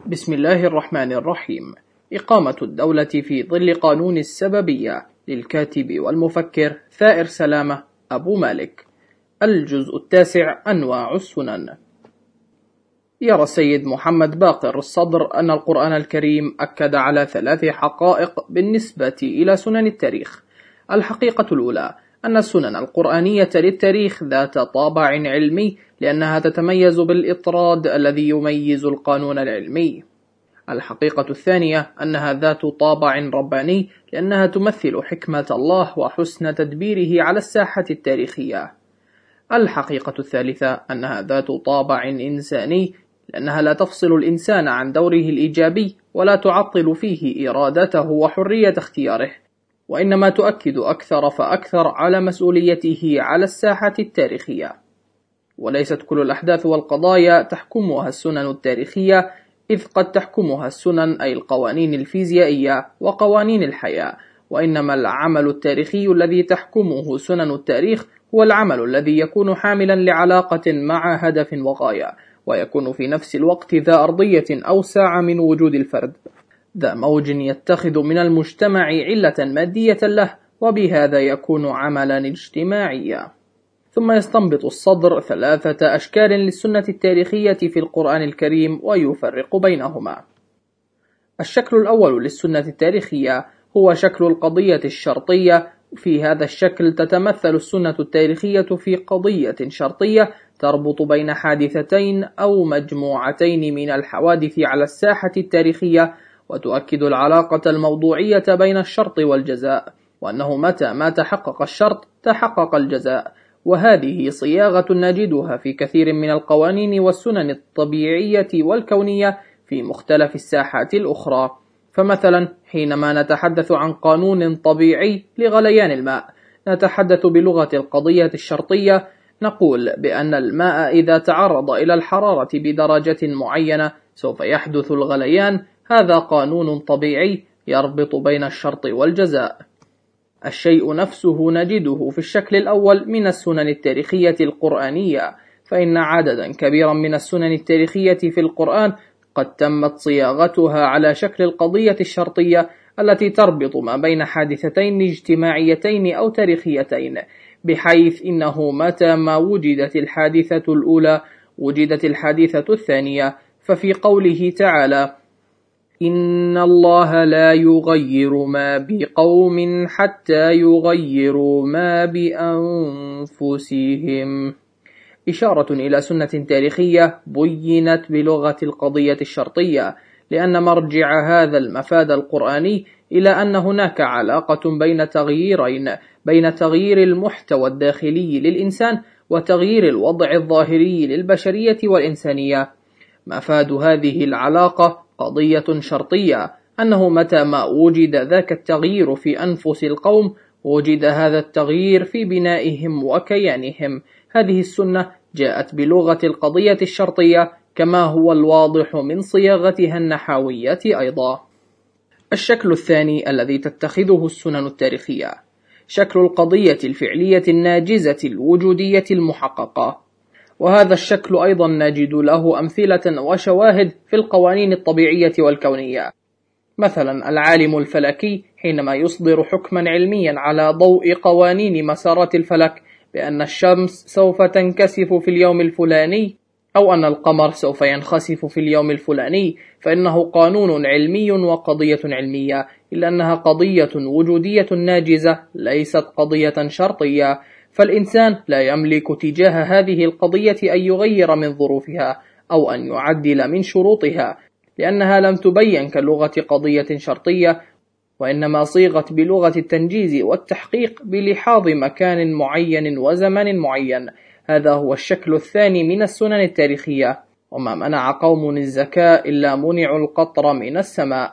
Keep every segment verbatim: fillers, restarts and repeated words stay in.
بسم الله الرحمن الرحيم. إقامة الدولة في ظل قانون السببية للكاتب والمفكر ثائر سلامة أبو مالك. الجزء التاسع: أنواع السنن. يرى السيد محمد باقر الصدر أن القرآن الكريم أكد على ثلاث حقائق بالنسبة إلى سنن التاريخ. الحقيقة الأولى أن السنن القرآنية للتاريخ ذات طابع علمي لأنها تتميز بالإطراد الذي يميز القانون العلمي. الحقيقة الثانية أنها ذات طابع رباني لأنها تمثل حكمة الله وحسن تدبيره على الساحة التاريخية. الحقيقة الثالثة أنها ذات طابع إنساني لأنها لا تفصل الإنسان عن دوره الإيجابي ولا تعطل فيه إرادته وحرية اختياره، وإنما تؤكد أكثر فأكثر على مسؤوليته على الساحة التاريخية. وليست كل الأحداث والقضايا تحكمها السنن التاريخية، إذ قد تحكمها السنن أي القوانين الفيزيائية وقوانين الحياة، وإنما العمل التاريخي الذي تحكمه سنن التاريخ هو العمل الذي يكون حاملا لعلاقة مع هدف وغاية، ويكون في نفس الوقت ذا أرضية أوسع من وجود الفرد، ذا موج يتخذ من المجتمع علة مادية له، وبهذا يكون عملا اجتماعيا. ثم يستنبط الصدر ثلاثة أشكال للسنة التاريخية في القرآن الكريم ويفرق بينهما. الشكل الأول للسنة التاريخية هو شكل القضية الشرطية. في هذا الشكل تتمثل السنة التاريخية في قضية شرطية تربط بين حادثتين أو مجموعتين من الحوادث على الساحة التاريخية، وتؤكد العلاقة الموضوعية بين الشرط والجزاء، وأنه متى ما تحقق الشرط تحقق الجزاء. وهذه صياغة نجدها في كثير من القوانين والسنن الطبيعية والكونية في مختلف الساحات الأخرى. فمثلا حينما نتحدث عن قانون طبيعي لغليان الماء نتحدث بلغة القضية الشرطية، نقول بأن الماء إذا تعرض إلى الحرارة بدرجة معينة سوف يحدث الغليان. هذا قانون طبيعي يربط بين الشرط والجزاء. الشيء نفسه نجده في الشكل الأول من السنن التاريخية القرآنية، فإن عددا كبيرا من السنن التاريخية في القرآن قد تمت صياغتها على شكل القضية الشرطية التي تربط ما بين حادثتين اجتماعيتين أو تاريخيتين، بحيث إنه متى ما وجدت الحادثة الأولى وجدت الحادثة الثانية. ففي قوله تعالى: إن الله لا يغير ما بقوم حتى يغيروا ما بأنفسهم، إشارة إلى سنة تاريخية بينت بلغة القضية الشرطية، لأن مرجع هذا المفاد القرآني إلى أن هناك علاقة بين تغييرين، بين تغيير المحتوى الداخلي للإنسان وتغيير الوضع الظاهري للبشرية والإنسانية. مفاد هذه العلاقة قضية شرطية، أنه متى ما وجد ذاك التغيير في أنفس القوم وجد هذا التغيير في بنائهم وكيانهم. هذه السنة جاءت بلغة القضية الشرطية كما هو الواضح من صياغتها النحوية أيضا. الشكل الثاني الذي تتخذه السنن التاريخية شكل القضية الفعلية الناجزة الوجودية المحققة، وهذا الشكل أيضا نجد له أمثلة وشواهد في القوانين الطبيعية والكونية. مثلا العالم الفلكي حينما يصدر حكما علميا على ضوء قوانين مسارات الفلك بأن الشمس سوف تنكسف في اليوم الفلاني أو أن القمر سوف ينخسف في اليوم الفلاني، فإنه قانون علمي وقضية علمية، إلا أنها قضية وجودية ناجزة ليست قضية شرطية. فالإنسان لا يملك تجاه هذه القضية أن يغير من ظروفها أو أن يعدل من شروطها، لأنها لم تبين كلغة قضية شرطية، وإنما صيغت بلغة التنجيز والتحقيق بلحاظ مكان معين وزمن معين. هذا هو الشكل الثاني من السنن التاريخية. وما منع قوم الزكاة إلا منعوا القطر من السماء.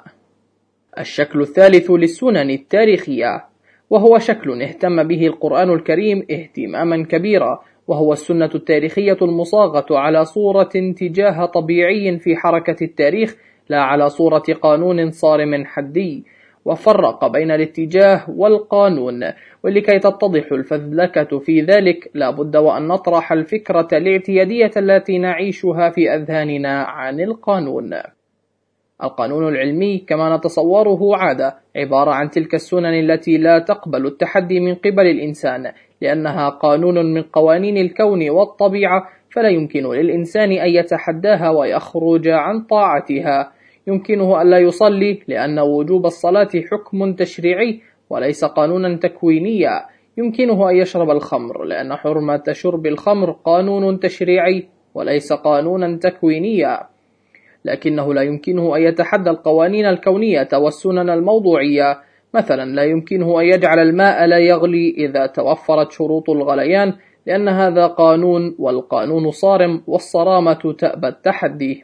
الشكل الثالث للسنن التاريخية وهو شكل اهتم به القرآن الكريم اهتماما كبيرا، وهو السنة التاريخية المصاغة على صورة تجاه طبيعي في حركة التاريخ، لا على صورة قانون صارم حدي. وفرق بين الاتجاه والقانون، ولكي تتضح الفذلكة في ذلك لا بد وأن نطرح الفكرة الاعتيادية التي نعيشها في أذهاننا عن القانون. القانون العلمي كما نتصوره عادة عبارة عن تلك السنن التي لا تقبل التحدي من قبل الإنسان، لأنها قانون من قوانين الكون والطبيعة، فلا يمكن للإنسان أن يتحداها ويخرج عن طاعتها. يمكنه ألا يصلي لأن وجوب الصلاة حكم تشريعي وليس قانونا تكوينيا. يمكنه أن يشرب الخمر لأن حرمة شرب الخمر قانون تشريعي وليس قانونا تكوينيا. لكنه لا يمكنه أن يتحدى القوانين الكونية والسنن الموضوعية. مثلا لا يمكنه أن يجعل الماء لا يغلي إذا توفرت شروط الغليان، لأن هذا قانون، والقانون صارم والصرامة تأبى التحدي.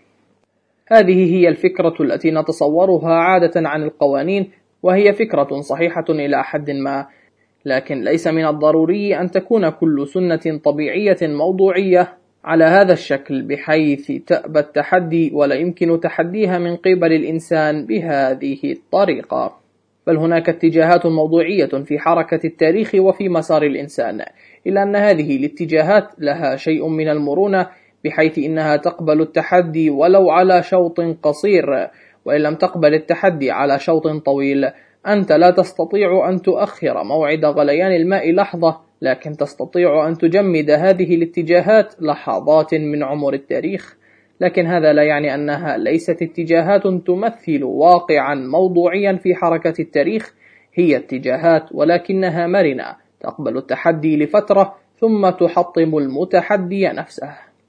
هذه هي الفكرة التي نتصورها عادة عن القوانين، وهي فكرة صحيحة إلى حد ما، لكن ليس من الضروري أن تكون كل سنة طبيعية موضوعية على هذا الشكل بحيث تأبى التحدي ولا يمكن تحديها من قبل الإنسان بهذه الطريقة. بل هناك اتجاهات موضوعية في حركة التاريخ وفي مسار الإنسان، إلا أن هذه الاتجاهات لها شيء من المرونة، بحيث إنها تقبل التحدي ولو على شوط قصير، وإن لم تقبل التحدي على شوط طويل. أنت لا تستطيع أن تؤخر موعد غليان الماء لحظة، لكن تستطيع أن تجمد هذه الاتجاهات لحظات من عمر التاريخ. لكن هذا لا يعني أنها ليست اتجاهات تمثل واقعا موضوعيا في حركة التاريخ. هي اتجاهات ولكنها مرنة، تقبل التحدي لفترة ثم تحطم المتحدي نفسه.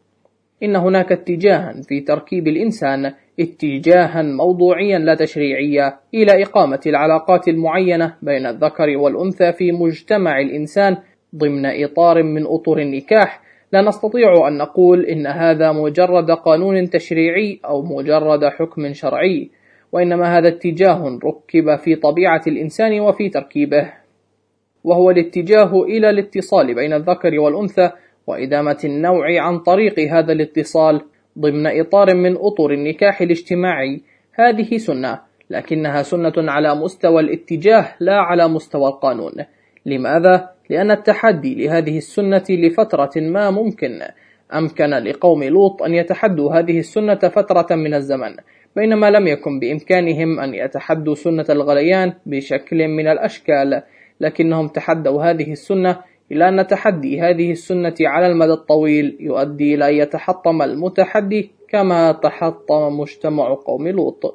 إن هناك اتجاها في تركيب الإنسان، اتجاها موضوعيا لا تشريعيا، إلى إقامة العلاقات المعينة بين الذكر والأنثى في مجتمع الإنسان ضمن إطار من أطر النكاح. لا نستطيع أن نقول إن هذا مجرد قانون تشريعي أو مجرد حكم شرعي، وإنما هذا اتجاه ركب في طبيعة الإنسان وفي تركيبه، وهو الاتجاه إلى الاتصال بين الذكر والأنثى وإدامة النوع عن طريق هذا الاتصال ضمن إطار من أطر النكاح الاجتماعي. هذه سنة، لكنها سنة على مستوى الاتجاه لا على مستوى القانون. لماذا؟ لأن التحدي لهذه السنة لفترة ما ممكن. أمكن لقوم لوط أن يتحدوا هذه السنة فترة من الزمن، بينما لم يكن بإمكانهم أن يتحدوا سنة الغليان بشكل من الأشكال، لكنهم تحدوا هذه السنة، إلى أن تحدي هذه السنة على المدى الطويل يؤدي إلى أن يتحطم المتحدي كما تحطم مجتمع قوم لوط.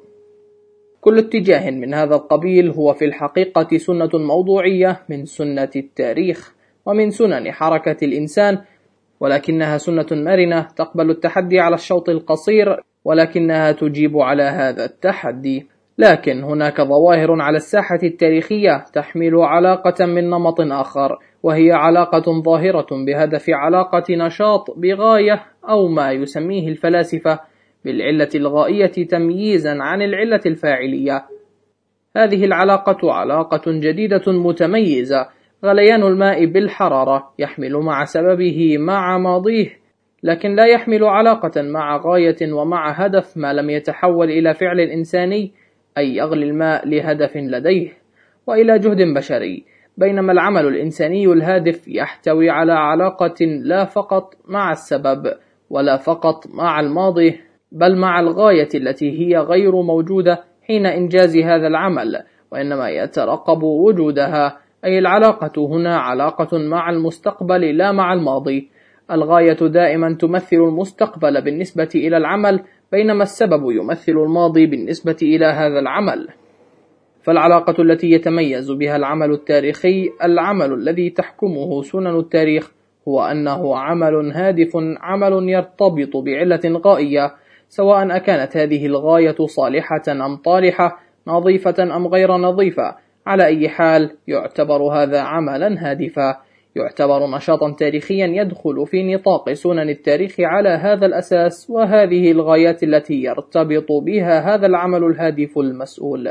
كل اتجاه من هذا القبيل هو في الحقيقة سنة موضوعية من سنة التاريخ ومن سنن حركة الإنسان، ولكنها سنة مرنة تقبل التحدي على الشوط القصير، ولكنها تجيب على هذا التحدي. لكن هناك ظواهر على الساحة التاريخية تحمل علاقة من نمط آخر، وهي علاقة ظاهرة بهدف علاقة نشاط بغاية، أو ما يسميه الفلاسفة بالعلة الغائية تمييزا عن العلة الفاعلية. هذه العلاقة علاقة جديدة متميزة. غليان الماء بالحرارة يحمل مع سببه مع ماضيه، لكن لا يحمل علاقة مع غاية ومع هدف ما لم يتحول إلى فعل إنساني، أي يغلي الماء لهدف لديه وإلى جهد بشري. بينما العمل الإنساني الهادف يحتوي على علاقة لا فقط مع السبب ولا فقط مع الماضي، بل مع الغاية التي هي غير موجودة حين إنجاز هذا العمل، وإنما يترقب وجودها. أي العلاقة هنا علاقة مع المستقبل لا مع الماضي. الغاية دائما تمثل المستقبل بالنسبة إلى العمل، بينما السبب يمثل الماضي بالنسبة إلى هذا العمل. فالعلاقة التي يتميز بها العمل التاريخي، العمل الذي تحكمه سنن التاريخ، هو أنه عمل هادف، عمل يرتبط بعلة غائية، سواء أكانت هذه الغاية صالحة أم طالحة، نظيفة أم غير نظيفة. على أي حال يعتبر هذا عملا هادفا، يعتبر نشاطا تاريخيا يدخل في نطاق سنن التاريخ على هذا الأساس، وهذه الغايات التي يرتبط بها هذا العمل الهادف المسؤول.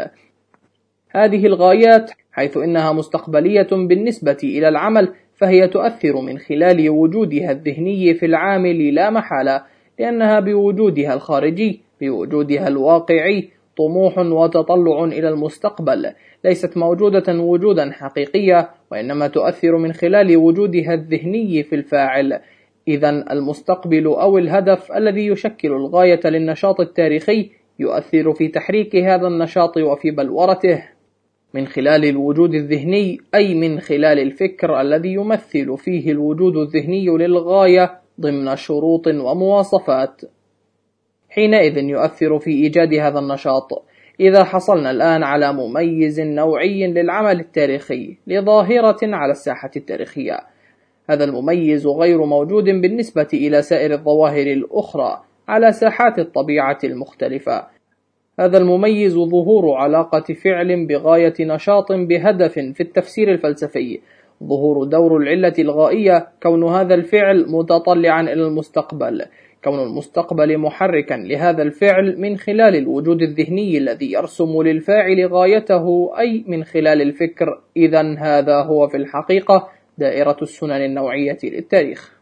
هذه الغايات حيث إنها مستقبلية بالنسبة إلى العمل، فهي تؤثر من خلال وجودها الذهني في العامل لا محالة، لأنها بوجودها الخارجي، بوجودها الواقعي، طموح وتطلع إلى المستقبل، ليست موجودة وجودا حقيقيا، وإنما تؤثر من خلال وجودها الذهني في الفاعل. إذن المستقبل أو الهدف الذي يشكل الغاية للنشاط التاريخي يؤثر في تحريك هذا النشاط وفي بلورته من خلال الوجود الذهني، أي من خلال الفكر الذي يمثل فيه الوجود الذهني للغاية ضمن شروط ومواصفات. حينئذ يؤثر في إيجاد هذا النشاط. إذا حصلنا الآن على مميز نوعي للعمل التاريخي لظاهرة على الساحة التاريخية، هذا المميز غير موجود بالنسبة إلى سائر الظواهر الأخرى على ساحات الطبيعة المختلفة. هذا المميز ظهور علاقة فعل بغاية نشاط بهدف في التفسير الفلسفي، ظهور دور العلة الغائية، كون هذا الفعل متطلعا إلى المستقبل، كون المستقبل محركا لهذا الفعل من خلال الوجود الذهني الذي يرسم للفاعل غايته، أي من خلال الفكر. إذن هذا هو في الحقيقة دائرة السنن النوعية للتاريخ.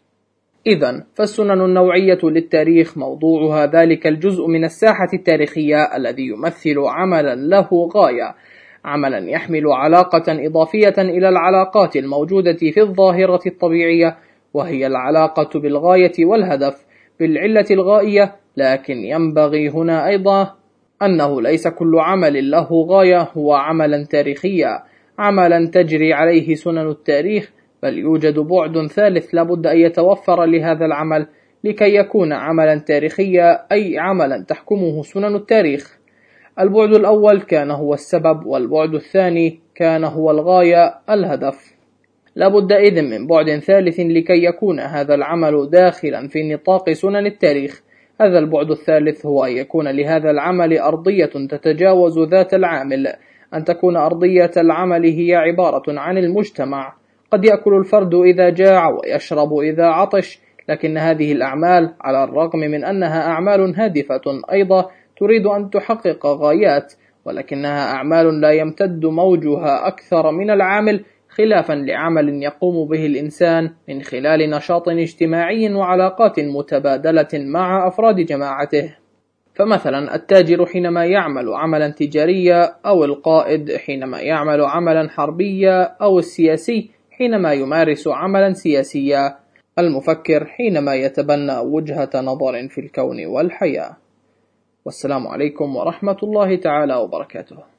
إذن فالسنن النوعية للتاريخ موضوعها ذلك الجزء من الساحة التاريخية الذي يمثل عملا له غاية، عملا يحمل علاقة إضافية إلى العلاقات الموجودة في الظاهرة الطبيعية، وهي العلاقة بالغاية والهدف بالعلة الغائية. لكن ينبغي هنا أيضا أنه ليس كل عمل له غاية هو عملا تاريخيا، عملا تجري عليه سنن التاريخ، بل يوجد بعد ثالث لابد أن يتوفر لهذا العمل لكي يكون عملا تاريخيا، أي عملا تحكمه سنن التاريخ. البعد الأول كان هو السبب، والبعد الثاني كان هو الغاية، الهدف. لابد إذن من بعد ثالث لكي يكون هذا العمل داخلا في نطاق سنن التاريخ. هذا البعد الثالث هو أن يكون لهذا العمل أرضية تتجاوز ذات العامل، أن تكون أرضية العمل هي عبارة عن المجتمع. قد يأكل الفرد إذا جاع ويشرب إذا عطش، لكن هذه الأعمال على الرغم من أنها أعمال هادفة أيضا تريد أن تحقق غايات، ولكنها أعمال لا يمتد موجها أكثر من العامل، خلافا لعمل يقوم به الإنسان من خلال نشاط اجتماعي وعلاقات متبادلة مع أفراد جماعته. فمثلا التاجر حينما يعمل عملا تجاريا، أو القائد حينما يعمل عملا حربيا، أو السياسي حينما يمارس عملا سياسيا، المفكر حينما يتبنى وجهة نظر في الكون والحياة. والسلام عليكم ورحمة الله تعالى وبركاته.